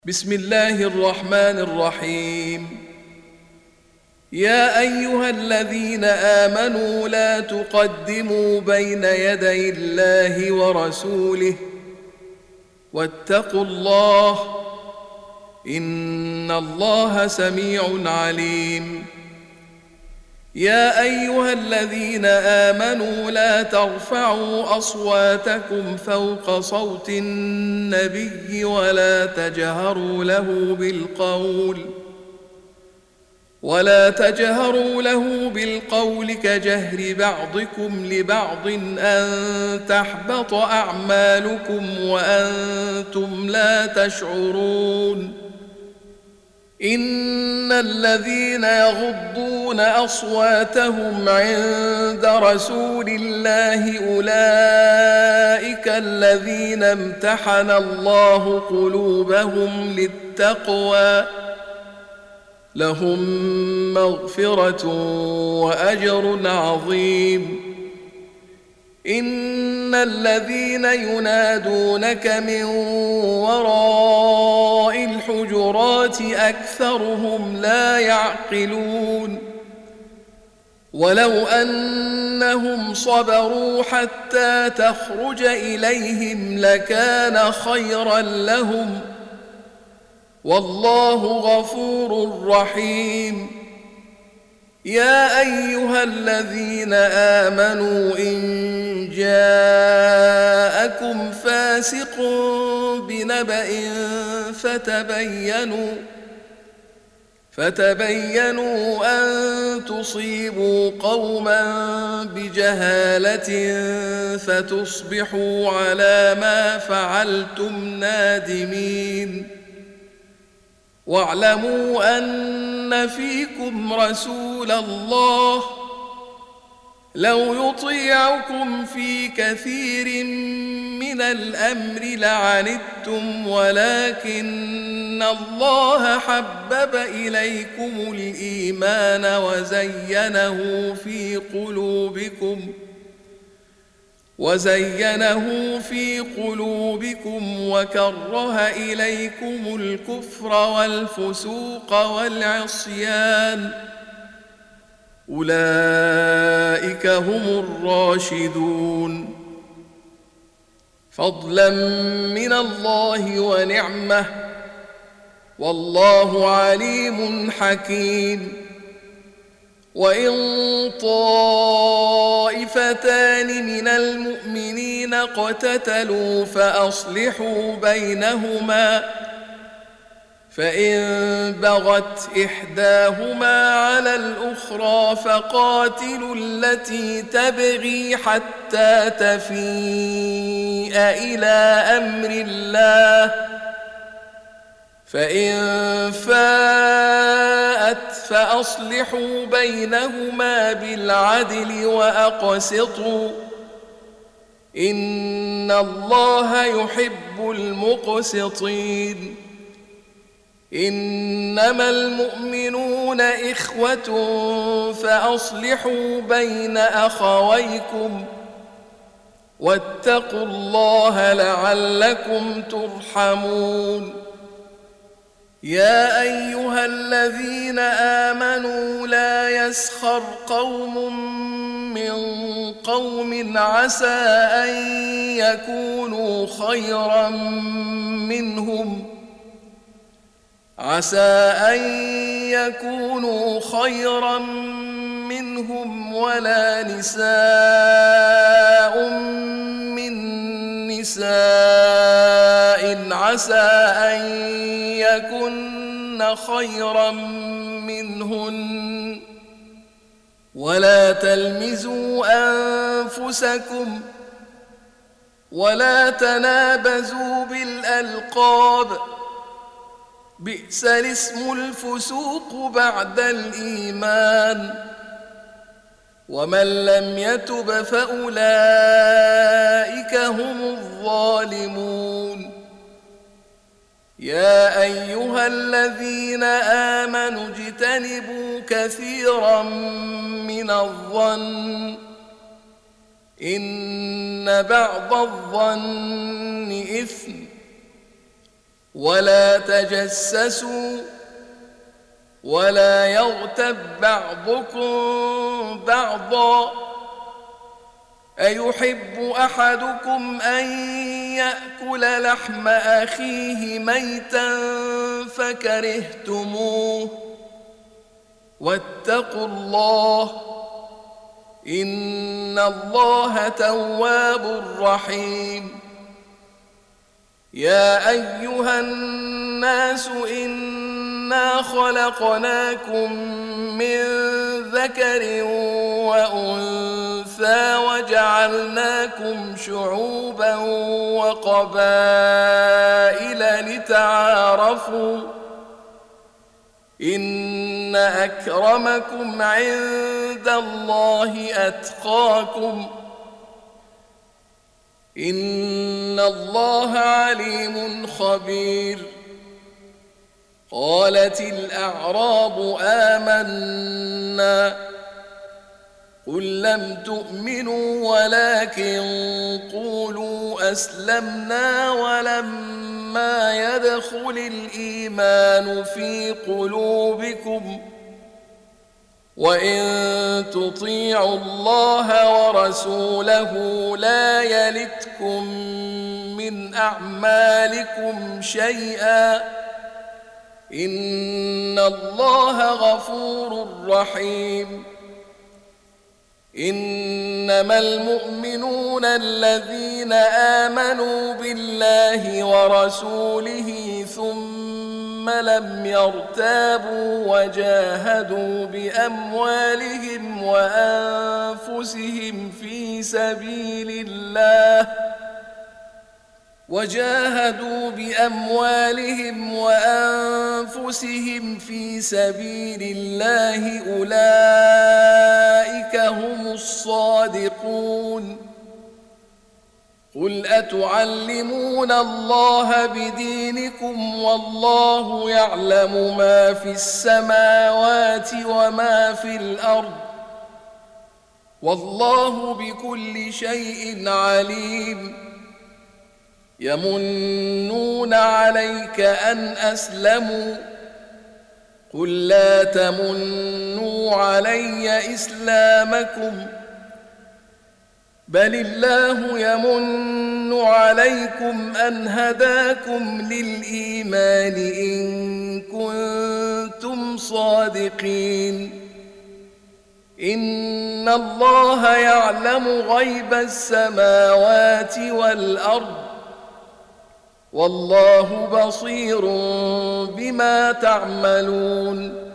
بسم الله الرحمن الرحيم. يا أيها الذين آمنوا لا تقدموا بين يدي الله ورسوله واتقوا الله إن الله سميع عليم. يا أيها الذين آمنوا لا ترفعوا أصواتكم فوق صوت النبي ولا تجهروا له بالقول كجهر بعضكم لبعض أن تحبط أعمالكم وأنتم لا تشعرون. إن الذين يغضون أصواتهم عند رسول الله أولئك الذين امتحن الله قلوبهم للتقوى لهم مغفرة وأجر عظيم. إن الذين ينادونك من وراء الحجرات أكثرهم لا يعقلون. ولو أنهم صبروا حتى تخرج إليهم لكان خيرا لهم والله غفور رحيم. يا أيها الذين آمنوا إن جاءكم فاسق بنبأ فتبينوا أن تصيبوا قوما بجهالة فتصبحوا على ما فعلتم نادمين. واعلموا أن فيكم رسول الله لو يطيعكم في كثير من الأمر لعنتم لكن الله حبب إليكم الإيمان وزينه في قلوبكم وكره إليكم الكفر والفسوق والعصيان أولئك هم الراشدون فضلا من الله ونعمة والله عليم حكيم. وإن طائفتان من المؤمنين اقتتلوا فأصلحوا بينهما فإن بغت إحداهما على الأخرى فقاتلوا التي تبغي حتى تفيء إلى أمر الله فإن فاءت فأصلحوا بينهما بالعدل وأقسطوا إن الله يحب المقسطين. إنما المؤمنون إخوة فأصلحوا بين أخويكم واتقوا الله لعلكم ترحمون. يا أيها الذين آمنوا لا يسخر قوم من قوم عسى أن يكونوا خيرا منهم ولا نساء من نساء عسى أن يكن خيرا منهن ولا تلمزوا أنفسكم ولا تنابزوا بالألقاب بئس الاسم الفسوق بعد الإيمان ومن لم يتب فأولئك هم الظالمون. يا أيها الذين آمنوا اجتنبوا كثيرا من الظن إن بعض الظن إثم ولا تجسسوا ولا يغتب بعضكم بعضا أيحب أحدكم أن يأكل لحم أخيه ميتا فكرهتموه واتقوا الله إن الله تواب رحيم يا أيها الناس إنا خلقناكم من ذكر وأنثى وجعلناكم شعوبا وقبائل لتعارفوا إن أكرمكم عند الله أتقاكم إن الله عليم خبير قالت الأعراب آمنا قل لم تؤمنوا ولكن قولوا أسلمنا ولما يدخل الإيمان في قلوبكم وإن تطيعوا الله ورسوله لا يلتكم من أعمالكم شيئا إن الله غفور رحيم إنما المؤمنون الذين آمنوا بالله ورسوله ثم لم يرتابوا وجاهدوا بأموالهم وأنفسهم في سبيل الله أولئك هم الصادقون قل أتعلمون الله بدينكم والله يعلم ما في السماوات وما في الأرض والله بكل شيء عليم يمنون عليك أن أسلموا قل لا تمنوا علي إسلامكم بل الله يمن عليكم أن هداكم للإيمان إن كنتم صادقين إن الله يعلم غيب السماوات والأرض والله بصير بما تعملون